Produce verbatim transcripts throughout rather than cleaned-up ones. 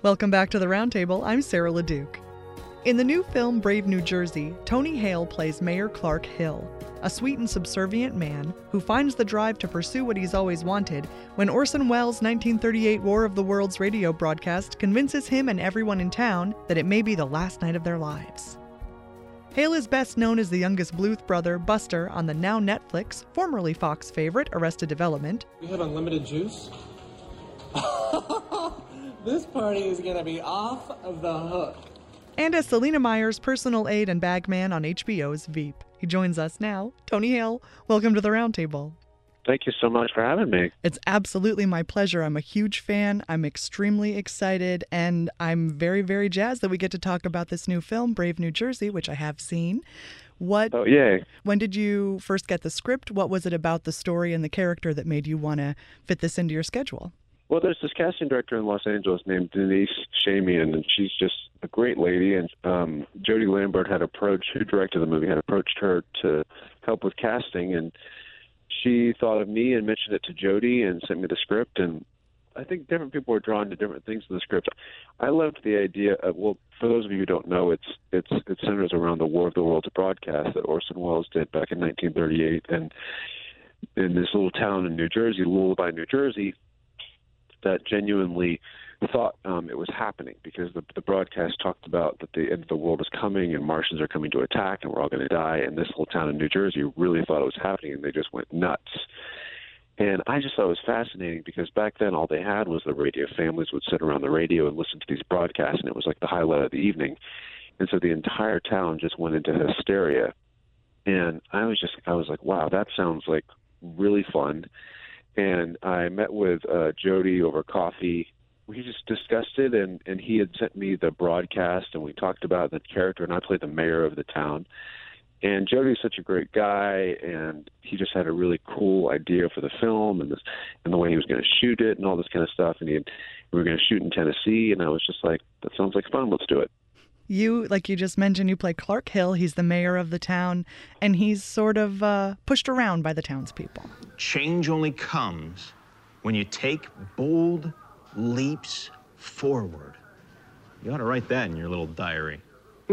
Welcome back to the Roundtable. I'm Sarah LeDuc. In the new film Brave New Jersey, Tony Hale plays Mayor Clark Hill, a sweet and subservient man who finds the drive to pursue what he's always wanted when Orson Welles' nineteen thirty-eight War of the Worlds radio broadcast convinces him and everyone in town that it may be the last night of their lives. Hale is best known as the youngest Bluth brother, Buster, on the now Netflix, formerly Fox favorite, Arrested Development. We have unlimited juice? This party is going to be off the hook. And as Selena Meyer's personal aide and bagman on H B O's Veep. He joins us now. Tony Hale, welcome to the Roundtable. Thank you so much for having me. It's absolutely my pleasure. I'm a huge fan. I'm extremely excited, and I'm very, very jazzed that we get to talk about this new film, Brave New Jersey, which I have seen. What? Oh, yay. When did you first get the script? What was it about the story and the character that made you want to fit this into your schedule? Well, there's this casting director in Los Angeles named Denise Shamian, and she's just a great lady. And um, Jody Lambert had approached, who directed the movie, had approached her to help with casting. And she thought of me and mentioned it to Jody and sent me the script. And I think different people were drawn to different things in the script. I loved the idea of, well, for those of you who don't know, it's it's it centers around the War of the Worlds broadcast that Orson Welles did back in nineteen thirty-eight. And in this little town in New Jersey, Lullaby, New Jersey, that genuinely thought um, it was happening because the, the broadcast talked about that the end of the world is coming and Martians are coming to attack and we're all going to die. And this little town in New Jersey really thought it was happening, and they just went nuts. And I just thought it was fascinating because back then all they had was the radio. Families would sit around the radio and listen to these broadcasts, and it was like the highlight of the evening. And so the entire town just went into hysteria. And I was just, I was like, wow, that sounds like really fun. And I met with uh, Jody over coffee. We just discussed it, and, and he had sent me the broadcast, and we talked about the character, and I played the mayor of the town. And Jody's such a great guy, and he just had a really cool idea for the film and, this, and the way he was going to shoot it and all this kind of stuff. And he had, we were going to shoot in Tennessee, and I was just like, that sounds like fun. Let's do it. You, like you just mentioned, you play Clark Hill. He's the mayor of the town, and he's sort of uh, pushed around by the townspeople. Change only comes when you take bold leaps forward. You ought to write that in your little diary.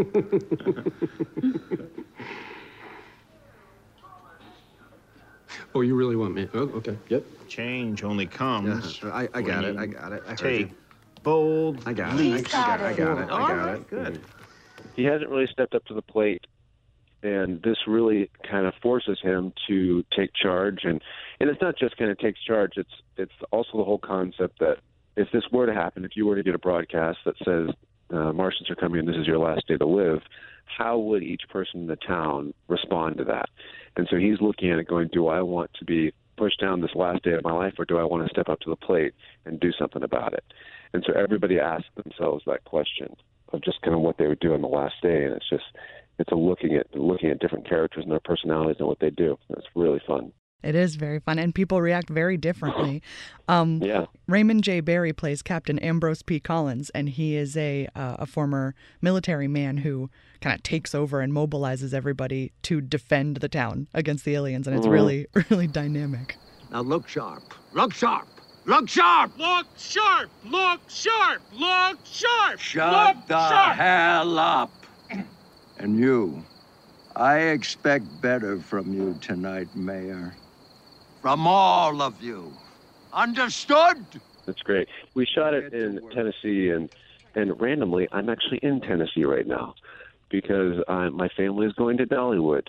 Oh, you really want me? Oh, okay. Yep. Change only comes. Yeah, I, I got it. I got it. I heard take you. bold I got it. leaps. I got it. I got it. I All got right, it. good. He hasn't really stepped up to the plate, and this really kind of forces him to take charge. And, and it's not just kind of takes charge. It's it's also the whole concept that if this were to happen, if you were to get a broadcast that says uh, Martians are coming and this is your last day to live, how would each person in the town respond to that? And so he's looking at it going, do I want to be pushed down this last day of my life, or do I want to step up to the plate and do something about it? And so everybody asks themselves that question of just kind of what they would do on the last day. And it's just, it's a looking at looking at different characters and their personalities and what they do. It's really fun. It is very fun, and people react very differently. Um, yeah. Raymond J. Barry plays Captain Ambrose P. Collins, and he is a uh, a former military man who kind of takes over and mobilizes everybody to defend the town against the aliens, and it's Mm-hmm. really, really dynamic. Now look sharp. Look sharp. Look sharp. Look sharp! Look sharp! Look sharp! Shut Look the sharp! hell up. And you, I expect better from you tonight, Mayor. From all of you. Understood? That's great. We shot it in Tennessee, and and randomly, I'm actually in Tennessee right now because I, my family is going to Dollywood.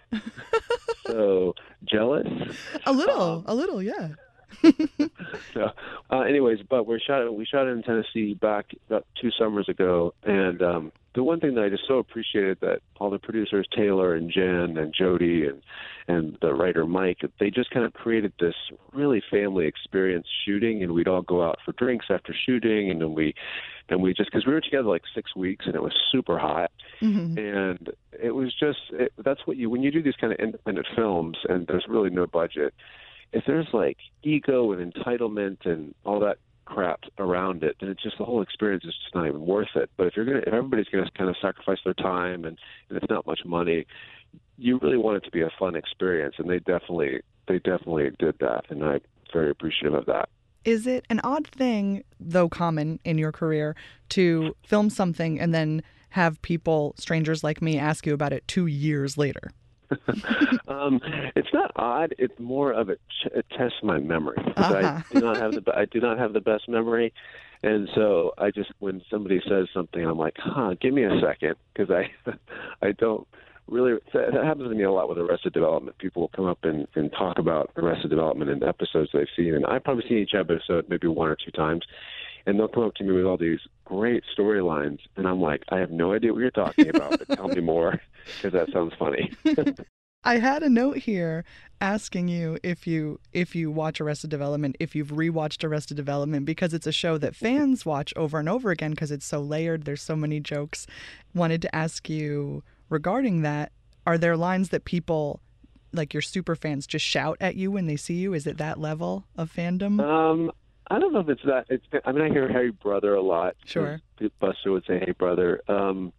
So, jealous? A little, Um, a little, yeah. so, uh, anyways, but we shot it. We shot it in Tennessee back about two summers ago, and um, the one thing that I just so appreciated that all the producers, Taylor and Jen and Jody and and the writer Mike, they just kind of created this really family experience shooting, and we'd all go out for drinks after shooting, and then we and we just because we were together like six weeks, and it was super hot, Mm-hmm. and it was just it, that's what you when you do these kind of independent films, and there's really no budget. If there's like ego and entitlement and all that crap around it, then it's just the whole experience is just not even worth it. But if you're gonna, if everybody's gonna kind of sacrifice their time and, and it's not much money, you really want it to be a fun experience, and they definitely they definitely did that, and I'm very appreciative of that. Is it an odd thing, though common in your career, to film something and then have people, strangers like me, ask you about it two years later? um, it's not odd. It's more of a ch- it tests my memory. 'Cause Uh-huh. I do not have the I do not have the best memory, and so I just when somebody says something, I'm like, huh, give me a second, because I I don't really. That happens to me a lot with Arrested Development. People will come up and, and talk about Arrested Development and episodes they've seen, and I've probably seen each episode maybe one or two times. And they'll come up to me with all these great storylines, and I'm like, I have no idea what you're talking about, but tell me more, because that sounds funny. I had a note here asking you if you if you watch Arrested Development, if you've rewatched Arrested Development, because it's a show that fans watch over and over again because it's so layered. There's so many jokes. Wanted to ask you regarding that, are there lines that people, like your super fans, just shout at you when they see you? Is it that level of fandom? Um, I don't know if it's that. It's, I mean, I hear "Hey, brother" a lot. Sure. Buster would say "Hey, brother." Um,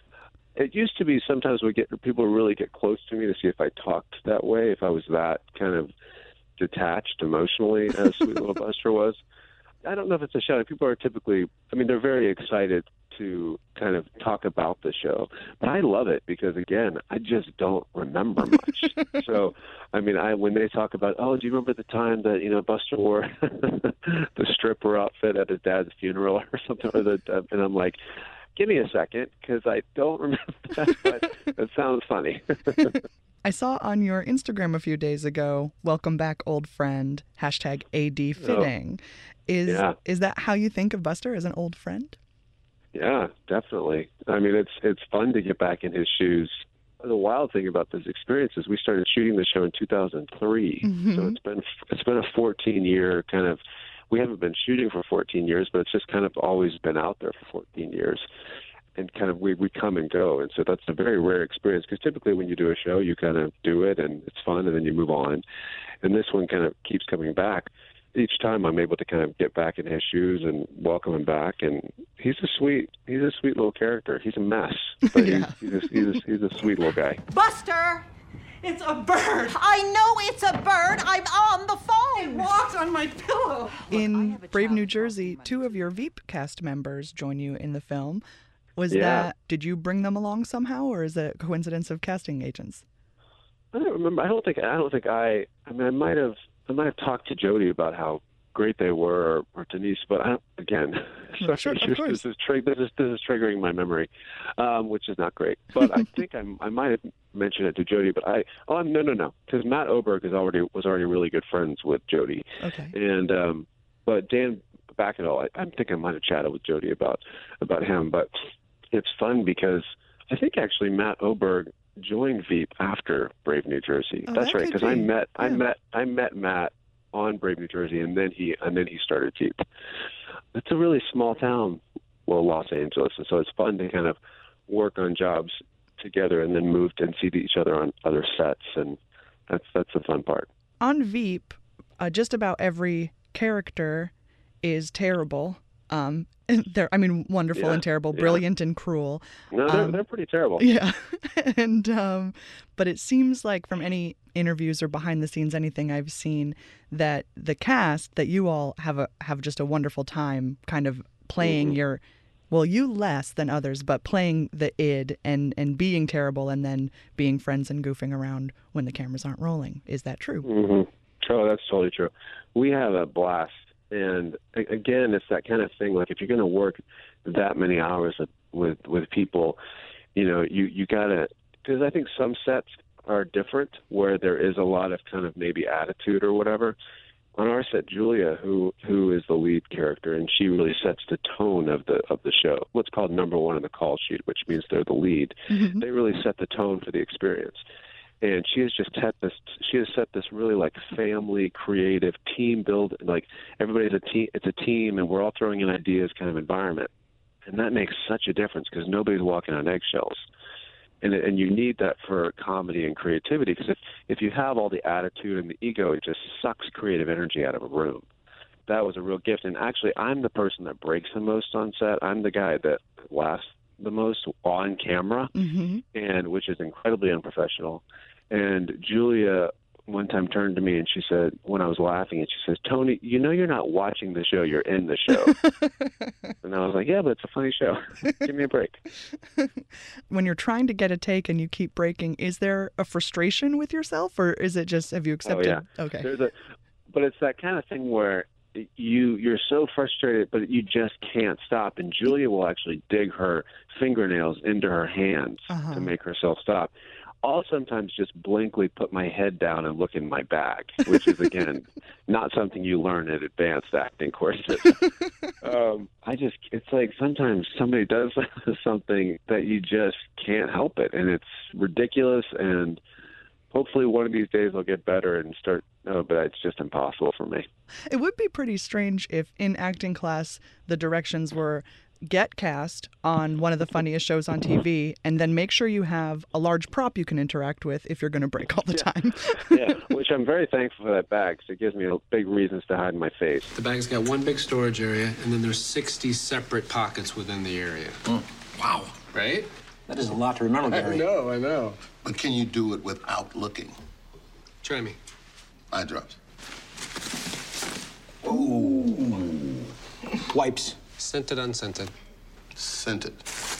it used to be sometimes we get people really get close to me to see if I talked that way, if I was that kind of detached emotionally, as Sweet Little Buster was. I don't know if it's a shout. People are typically, I mean, they're very excited to kind of talk about the show. But I love it because, again, I just don't remember much. So, I mean, I when they talk about, oh, do you remember the time that, you know, Buster wore the stripper outfit at his dad's funeral or something? Or the, and I'm like, give me a second, because I don't remember that, but it sounds funny. I saw on your Instagram a few days ago, welcome back, old friend, hashtag A D fitting. Oh, is yeah. Is that how you think of Buster, as an old friend? Yeah, definitely. I mean, it's it's fun to get back in his shoes. The wild thing about this experience is we started shooting the show in two thousand three, mm-hmm. so it's been it's been a fourteen year kind of. We haven't been shooting for fourteen years, but it's just kind of always been out there for fourteen years. And kind of we, we come and go. And so that's a very rare experience, because typically when you do a show, you kind of do it and it's fun and then you move on. And this one kind of keeps coming back. Each time I'm able to kind of get back in his shoes and welcome him back. And he's a sweet, he's a sweet little character. He's a mess, but yeah. he's, he's, a, he's, a, he's a sweet little guy. Buster! It's a bird! I know it's a bird! I'm on the phone! It walked on my pillow! In Brave New Jersey, two of your Veep cast members join you in the film. Was yeah. that, did you bring them along somehow, or is it a coincidence of casting agents? I don't remember. I don't think, I don't think I, I mean, I might have, I might have talked to Jody about how great they were, or, or Denise, but I don't, again, sorry, sure, of course. This, is tri- this, is, this is triggering my memory, um, which is not great. But I think I'm, I might have mentioned it to Jody, but I, oh, no, no, no, because Matt Oberg is already, was already really good friends with Jody. Okay. And, um, but Dan Backendall, I, I think I might have chatted with Jody about, about him, but it's fun because I think actually Matt Oberg joined Veep after Brave New Jersey. Oh, That's that right, could because I be. met Yeah. I met I met Matt on Brave New Jersey, and then he and then he started Veep. It's a really small town, well, Los Angeles, and so it's fun to kind of work on jobs together and then move and see each other on other sets, and that's that's the fun part. On Veep, uh, just about every character is terrible. Um, they're, I mean, wonderful Yeah, and terrible, yeah. brilliant and cruel. No, they're, Um, they're pretty terrible. Yeah. and um, but it seems like from any interviews or behind the scenes, anything I've seen, that the cast, that you all have a have just a wonderful time kind of playing Mm-hmm. your, well, you less than others, but playing the id and, and being terrible and then being friends and goofing around when the cameras aren't rolling. Is that true? Mm-hmm. Oh, that's totally true. We have a blast. And a- again, it's that kind of thing. Like if you're going to work that many hours with, with, with people, you know, you, you got to, because I think some sets are different where there is a lot of kind of maybe attitude or whatever. On our set, Julia, who who is the lead character, and she really sets the tone of the of the show. What's called number one on the call sheet, which means they're the lead. Mm-hmm. They really set the tone for the experience. And she has just set this. She has set this really like family, creative, team build. Like everybody's a team. It's a team, and we're all throwing in ideas, kind of environment. And that makes such a difference because nobody's walking on eggshells. And and you need that for comedy and creativity, because if if you have all the attitude and the ego, it just sucks creative energy out of a room. That was a real gift. And actually, I'm the person that breaks the most on set. I'm the guy that laughs the most on camera, Mm-hmm. and which is incredibly unprofessional. And Julia one time turned to me and she said, when I was laughing, and she says, "Tony, you know you're not watching the show, you're in the show." And I was like, "Yeah, but it's a funny show. Give me a break." When you're trying to get a take and you keep breaking, is there a frustration with yourself, or is it just, have you accepted? Oh, yeah. Okay. There's a, but it's that kind of thing where you, you're so frustrated, but you just can't stop. And Julia will actually dig her fingernails into her hands Uh-huh. to make herself stop. I'll sometimes just blankly put my head down and look in my bag, which is, again, not something you learn at advanced acting courses. um, I just, it's like sometimes somebody does something that you just can't help it, and it's ridiculous, and hopefully one of these days I'll get better and start, no, but it's just impossible for me. It would be pretty strange if in acting class the directions were get cast on one of the funniest shows on T V and then make sure you have a large prop you can interact with if you're going to break all the Yeah. time. Yeah, which I'm very thankful for that bag, because it gives me big reasons to hide my face. The bag's got one big storage area, and then there's sixty separate pockets within the area. Wow. Right? That is a lot to remember, I Gary. know, I know. But can you do it without looking? Try me. Eye drops. Wipes. Scented, unscented. Scented.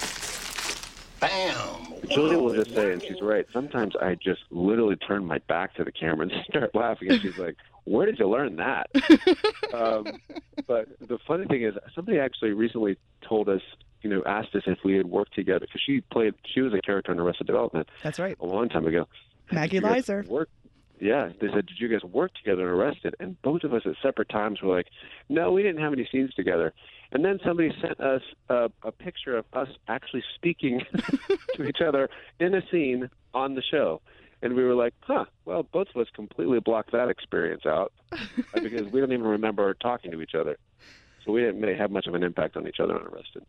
Bam! Julia will just say, and she's right, sometimes I just literally turn my back to the camera and start laughing, and she's like, "Where did you learn that?" um, but the funny thing is, somebody actually recently told us, you know, asked us if we had worked together, because she played, she was a character in Arrested Development. That's right. A long time ago. Maggie Did you guys Lizer. work- Yeah, they said, "Did you guys work together in Arrested?" And both of us at separate times were like, "No, we didn't have any scenes together." And then somebody sent us a, a picture of us actually speaking to each other in a scene on the show. And we were like, huh, well, both of us completely blocked that experience out because we don't even remember talking to each other. So we didn't really have much of an impact on each other on Arrested.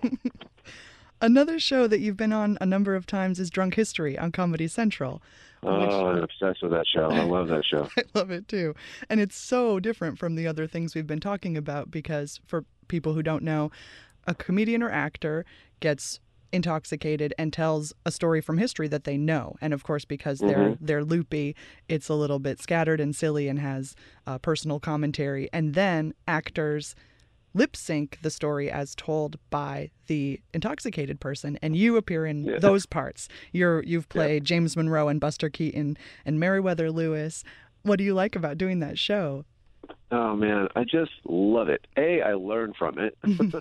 Another show that you've been on a number of times is Drunk History on Comedy Central. Oh, I'm obsessed with that show. I love that show. I love it too. And it's so different from the other things we've been talking about because for people who don't know, a comedian or actor gets intoxicated and tells a story from history that they know. And of course, because they're Mm-hmm. they're loopy, it's a little bit scattered and silly and has uh, personal commentary. And then actors lip sync the story as told by the intoxicated person, and you appear in Yeah. those parts. You're you've played James Monroe and Buster Keaton and Meriwether Lewis. What do you like about doing that show? Oh, man, I just love it. A, I learned from it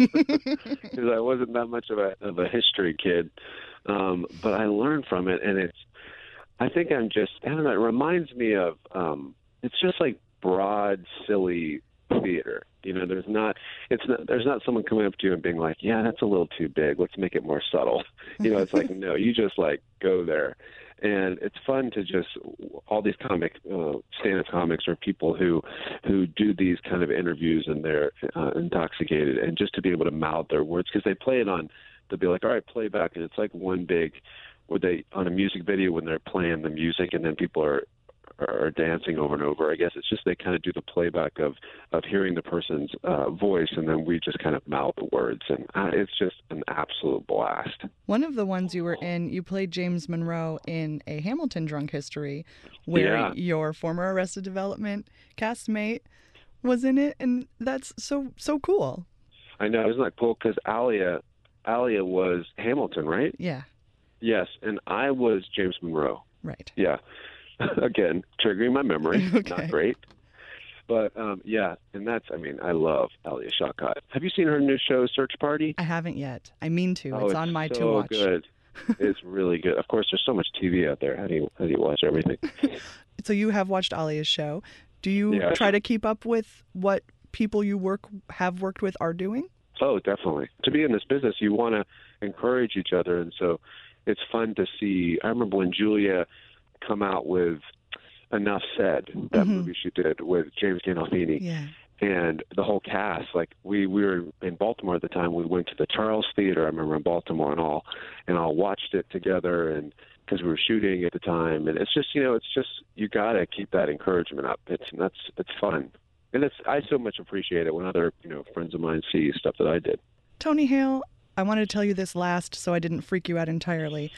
because I wasn't that much of a, of a history kid, um, but I learned from it, and it's, I think I'm just, I don't know, it reminds me of, um, it's just like broad, silly theater. You know, there's not, it's not, there's not someone coming up to you and being like, yeah, that's a little too big. Let's make it more subtle. You know, it's like, no, you just like go there. And it's fun to just, all these comic, uh, stand-up comics or people who, who do these kind of interviews and they're uh, intoxicated, and just to be able to mouth their words, because they play it on, they'll be like, all right, play back. And it's like one big, where they, on a music video when they're playing the music and then people are, are dancing over and over. I guess it's just they kind of do the playback of, of hearing the person's uh, voice, and then we just kind of mouth the words, and uh, it's just an absolute blast. One of the ones you were in, you played James Monroe in a Hamilton Drunk History, where Yeah. your former Arrested Development castmate was in it, and that's so so cool. I know, isn't that cool? Because Alia, Alia was Hamilton, right? Yeah, Yes, and I was James Monroe. right. Yeah. Again, triggering my memory. Okay. Not great. But, um, yeah, and that's, I mean, I love Alia Shawkat. Have you seen her new show, Search Party? I haven't yet. I mean to. Oh, it's on my so to watch. good. It's really good. Of course, there's so much T V out there. How do you, how do you watch everything? So you have watched Alia's show. Do you Yeah. try to keep up with what people you work have worked with are doing? Oh, definitely. To be in this business, you want to encourage each other, and so it's fun to see. I remember when Julia come out with Enough Said, that Mm-hmm. movie she did with James Gandolfini, Yeah. and the whole cast. Like we, we were in Baltimore at the time. We went to the Charles Theater. I remember in Baltimore and all, and all watched it together, and because we were shooting at the time. And it's just, you know, it's just you gotta keep that encouragement up. It's that's it's fun. And it's, I so much appreciate it when other, you know, friends of mine see stuff that I did. Tony Hale, I wanted to tell you this last so I didn't freak you out entirely.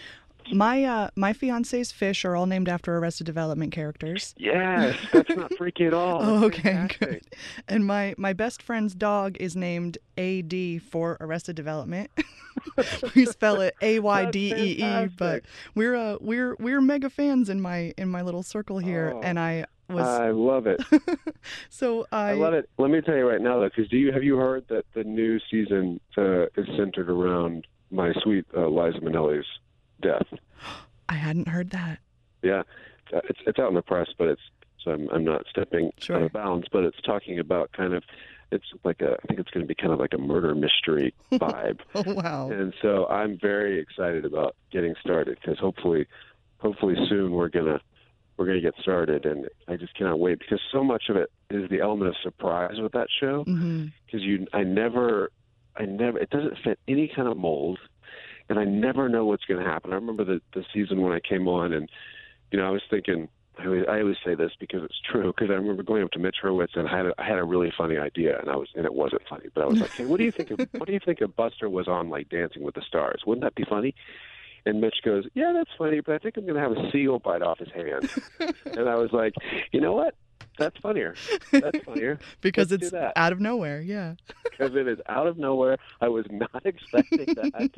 My uh, my fiance's fish are all named after Arrested Development characters. Yes, that's not freaky at all. Oh, That's okay, fantastic. good. And my, my best friend's dog is named A D for Arrested Development. We spell it A Y D E E, fantastic. but we're uh, we're we're mega fans in my in my little circle here, Oh, and I was I love it. so I, I love it. Let me tell you right now, though, because do you have you heard that the new season uh, is centered around my sweet uh, Liza Minnelli's death? I hadn't heard that. Yeah, uh, it's it's out in the press, but it's so I'm I'm not stepping Sure. out of bounds, but it's talking about kind of it's like a I think it's going to be kind of like a murder mystery vibe. Oh wow! And so I'm very excited about getting started because hopefully, hopefully soon we're gonna we're gonna get started, and I just cannot wait because so much of it is the element of surprise with that show. Mm-hmm. Because you, I never, I never, it doesn't fit any kind of mold, and I never know what's going to happen. I remember the the season when I came on, and you know I was thinking. I always, I always say this because it's true. Because I remember going up to Mitch Hurwitz and I had a, I had a really funny idea, and I was and it wasn't funny, but I was like, "Hey, what do you think? Of, what do you think if Buster was on like Dancing with the Stars? Wouldn't that be funny?" And Mitch goes, "Yeah, that's funny, but I think I'm going to have a seal bite off his hand." And I was like, "You know what? That's funnier. That's funnier Because Let's it's do that." out of nowhere. Yeah. Because it is out of nowhere. I was not expecting that.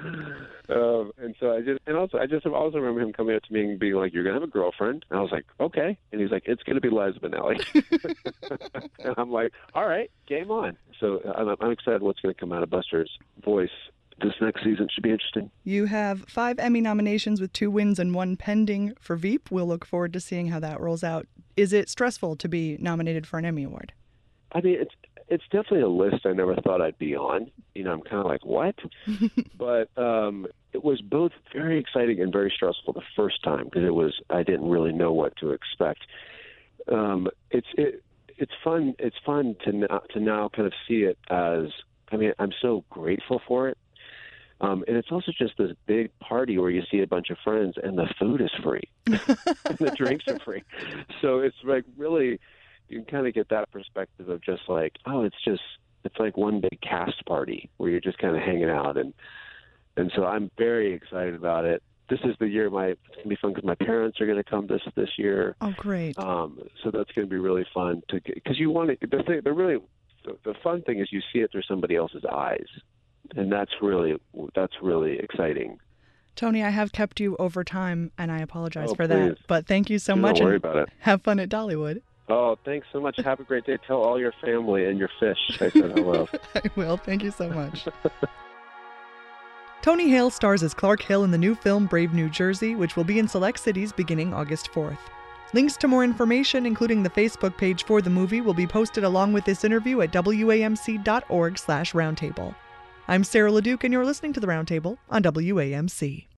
um, and so I just, and also, I just also remember him coming up to me and being like, "You're going to have a girlfriend?" And I was like, "Okay." And he's like, "It's going to be Liza Minnelli." And I'm like, "All right, game on." So I'm, I'm excited what's going to come out of Buster's voice this next season. Should be interesting. You have five Emmy nominations with two wins and one pending for Veep. We'll look forward to seeing how that rolls out. Is it stressful to be nominated for an Emmy Award? I mean, it's it's definitely a list I never thought I'd be on. You know, I'm kind of like, what? But um, it was both very exciting and very stressful the first time because it was I didn't really know what to expect. Um, it's it it's fun. It's fun to now, to now kind of see it as. I mean, I'm so grateful for it. Um, and it's also just this big party where you see a bunch of friends and the food is free and the drinks are free. So it's like really, you can kind of get that perspective of just like, oh, it's just, it's like one big cast party where you're just kind of hanging out. And, and so I'm very excited about it. This is the year my, it's going to be fun because my parents are going to come this, this year. Oh, great. Um, so that's going to be really fun to get, because you want to, the thing, the really, the, the fun thing is you see it through somebody else's eyes. And that's really that's really exciting. Tony, I have kept you over time, and I apologize Oh, for please. that. But thank you so Don't much. worry and about it. Have fun at Dollywood. Oh, thanks so much. Have a great day. Tell all your family and your fish I said hello. I will. Thank you so much. Tony Hale stars as Clark Hill in the new film Brave New Jersey, which will be in select cities beginning August fourth. Links to more information, including the Facebook page for the movie, will be posted along with this interview at W A M C dot org slash roundtable. I'm Sarah LeDuc, and you're listening to The Roundtable on W A M C.